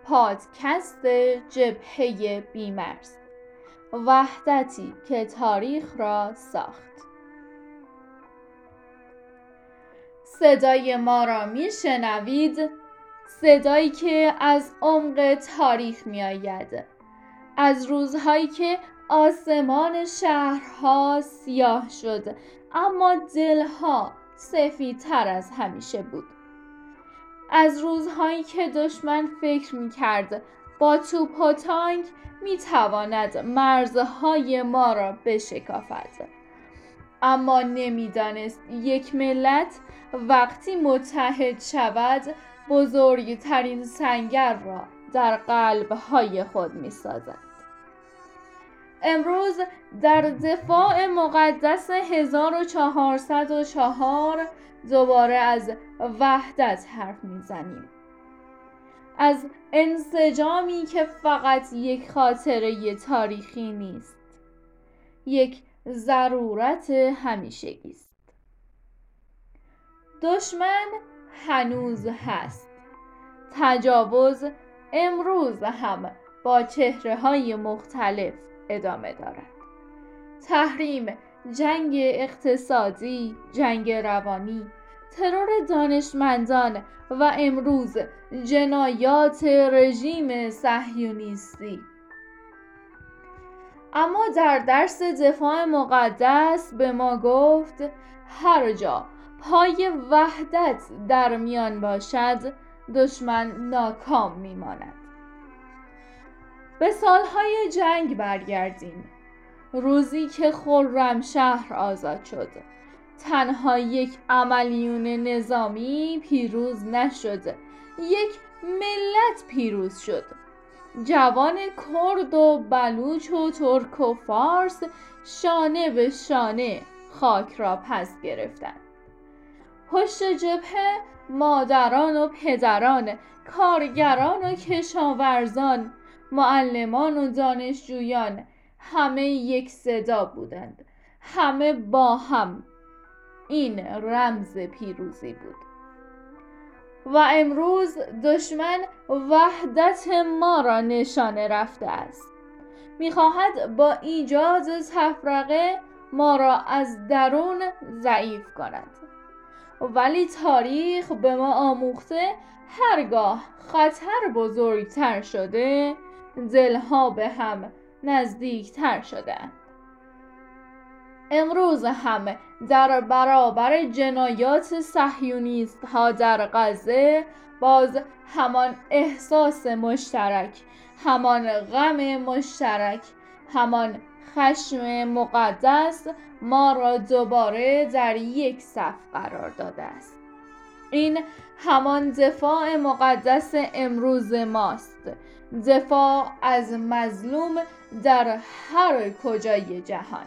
پادکست جبهه بیمرز، وحدتی که تاریخ را ساخت. صدای ما را میشنوید، صدایی که از عمق تاریخ می آید، از روزهایی که آسمان شهرها سیاه شد اما دلها سفیدتر از همیشه بود، از روزهایی که دشمن فکر می کرد با توپ و تانک می تواند مرزهای ما را بشکافد، اما نمی دانست یک ملت وقتی متحد شود بزرگترین سنگر را در قلبهای خود می سازد. امروز در دفاع مقدس 1404 دوباره از وحدت حرف میزنیم، از انسجامی که فقط یک خاطره تاریخی نیست، یک ضرورت همیشگی است. دشمن هنوز هست، تجاوز امروز هم با چهره‌های مختلف ادامه دارد. تحریم، جنگ اقتصادی، جنگ روانی، ترور دانشمندان و امروز جنایات رژیم صهیونیستی. اما در درس دفاع مقدس به ما گفت هر جا پای وحدت در میان باشد دشمن ناکام میماند. به سالهای جنگ برگردیم. روزی که خرمشهر آزاد شد، تنها یک عملیون نظامی پیروز نشد، یک ملت پیروز شد. جوان کرد و بلوچ و ترک و فارس شانه به شانه خاک را پس گرفتند. پشت جبهه مادران و پدران، کارگران و کشاورزان، معلمان و دانشجویان همه یک صدا بودند، همه با هم. این رمز پیروزی بود. و امروز دشمن وحدت ما را نشانه رفته است. می‌خواهد با ایجاد تفرقه ما را از درون ضعیف کند. ولی تاریخ به ما آموخته هرگاه خطر بزرگتر شده دلها به هم نزدیکتر شده‌اند. امروز هم در برابر جنایات صهیونیست ها در غزه باز همان احساس مشترک، همان غم مشترک، همان خشم مقدس ما را دوباره در یک صف قرار داده است. این همان دفاع مقدس امروز ماست، دفاع از مظلوم در هر کجای جهان.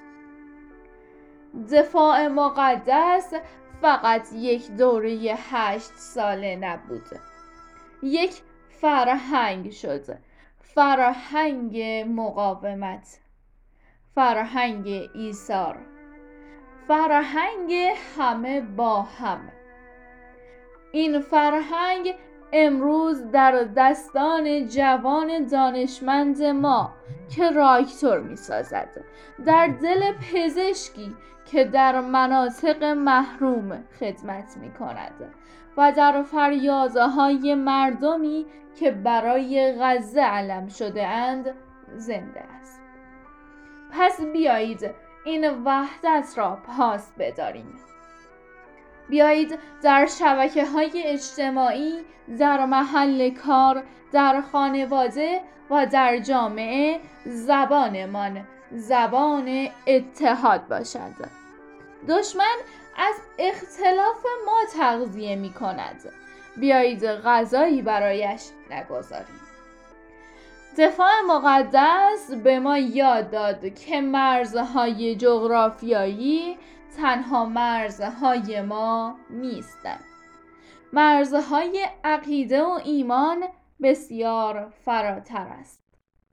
دفاع مقدس فقط یک دوره 8 ساله نبود، یک فرهنگ شد، فرهنگ مقاومت، فرهنگ ایثار، فرهنگ همه با هم. این فرهنگ امروز در دستان جوان دانشمند ما که راکتور می سازد، در دل پزشکی که در مناطق محروم خدمت می کند و در فریادهای مردمی که برای غزه علم شده اند زنده است. پس بیایید این وحدت را پاس بداریم. بیایید در شبکه‌های اجتماعی، در محل کار، در خانواده و در جامعه زبانمان زبان اتحاد باشد. دشمن از اختلاف ما تغذیه می کند. بیایید غذایی برایش نگذاریم. دفاع مقدس به ما یاد داد که مرزهای جغرافیایی تنها مرزهای ما نیستند. مرزهای عقیده و ایمان بسیار فراتر است.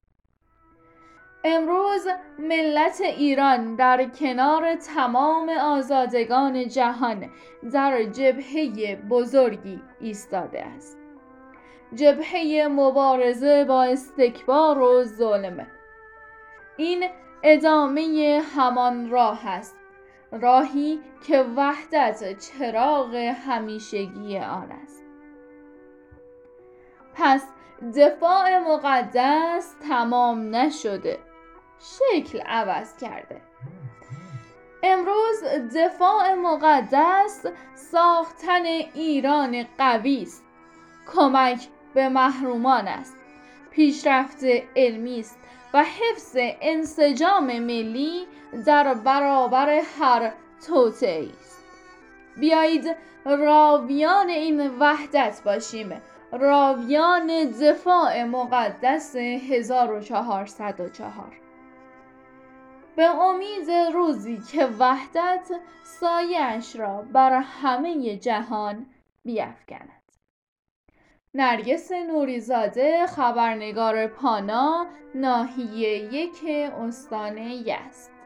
امروز ملت ایران در کنار تمام آزادگان جهان در جبهه بزرگی ایستاده است. جبهه مبارزه با استکبار و ظلم. این ادامه همان راه است، راهی که وحدت چراغ همیشگی آن است. پس دفاع مقدس تمام نشده، شکل عوض کرده. امروز دفاع مقدس ساختن ایران قوی است، کمک به محرومان است، پیشرفت علمی است و حفظ انسجام ملی در برابر هر توطئه‌ای است. بیایید راویان این وحدت باشیم، راویان دفاع مقدس 1404، به امید روزی که وحدت سایه‌اش را بر همه جهان بیفکند. نرگس نوریزاده، خبرنگار پانا، ناحیه 1 استان یزد.